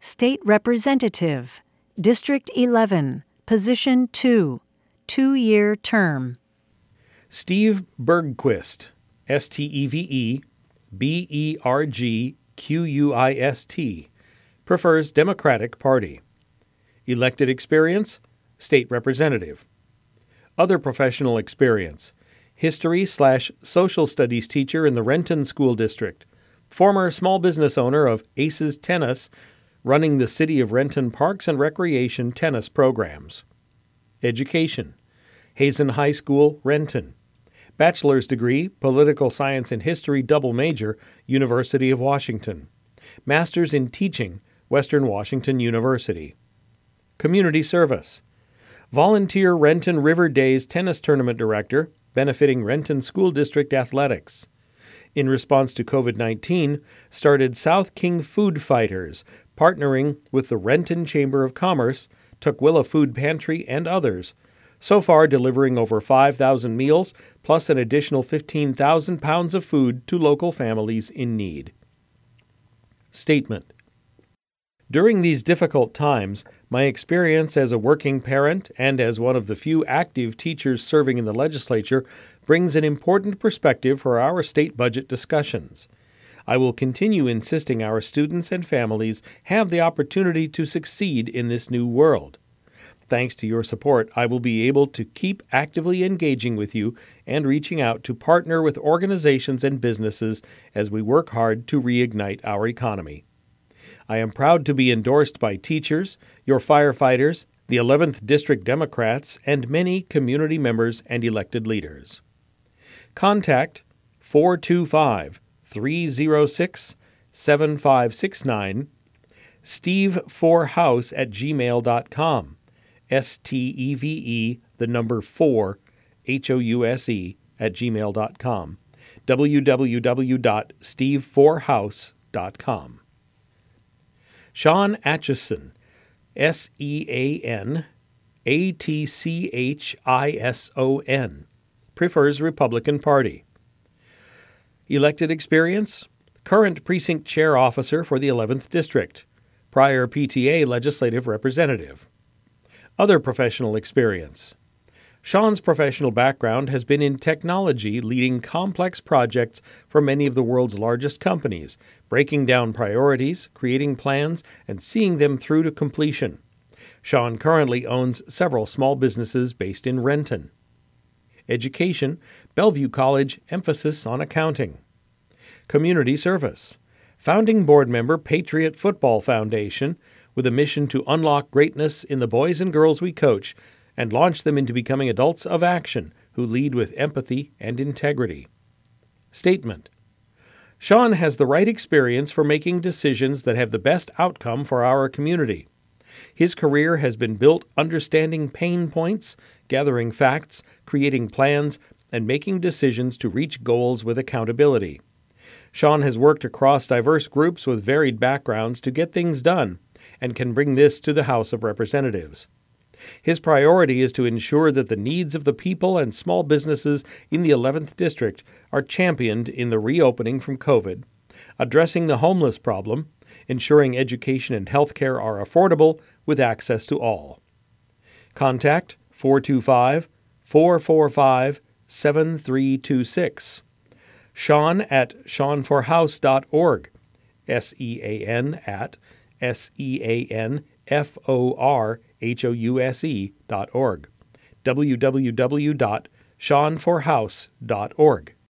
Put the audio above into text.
State Representative, District 11, Position 2, 2-year term. Steve Bergquist, Stevebergquist, prefers Democratic Party. Elected experience, State Representative. Other professional experience, history/social studies teacher in the Renton School District, former small business owner of Aces Tennis, running the City of Renton Parks and Recreation tennis programs. Education, Hazen High School, Renton. Bachelor's degree, Political Science and History double major, University of Washington. Master's in Teaching, Western Washington University. Community service, volunteer Renton River Days Tennis Tournament Director, benefiting Renton School District Athletics. In response to COVID-19, started South King Food Fighters, partnering with the Renton Chamber of Commerce, Tukwila Food Pantry, and others, so far delivering over 5,000 meals, plus an additional 15,000 pounds of food to local families in need. Statement. During these difficult times, my experience as a working parent and as one of the few active teachers serving in the legislature brings an important perspective for our state budget discussions. I will continue insisting our students and families have the opportunity to succeed in this new world. Thanks to your support, I will be able to keep actively engaging with you and reaching out to partner with organizations and businesses as we work hard to reignite our economy. I am proud to be endorsed by teachers, your firefighters, the 11th District Democrats, and many community members and elected leaders. Contact 425-306-7569, steve4house@gmail.com, STEVE, the number 4, HOUSE @gmail.com, www.steve4house.com. Sean Atchison, SEANATCHISON, prefers Republican Party. Elected experience, current precinct chair officer for the 11th District, prior PTA legislative representative. Other professional experience. Sean's professional background has been in technology, leading complex projects for many of the world's largest companies, breaking down priorities, creating plans, and seeing them through to completion. Sean currently owns several small businesses based in Renton. Education, Bellevue College, emphasis on accounting. Community service, founding board member, Patriot Football Foundation, with a mission to unlock greatness in the boys and girls we coach and launch them into becoming adults of action who lead with empathy and integrity. Statement. Sean has the right experience for making decisions that have the best outcome for our community. His career has been built understanding pain points, gathering facts, creating plans, and making decisions to reach goals with accountability. Sean has worked across diverse groups with varied backgrounds to get things done and can bring this to the House of Representatives. His priority is to ensure that the needs of the people and small businesses in the 11th District are championed in the reopening from COVID, addressing the homeless problem, ensuring education and health care are affordable with access to all. Contact 425-445-7326. Sean@seanforhouse.org, SEANFORHOUSE.org, www.seanforhouse.org.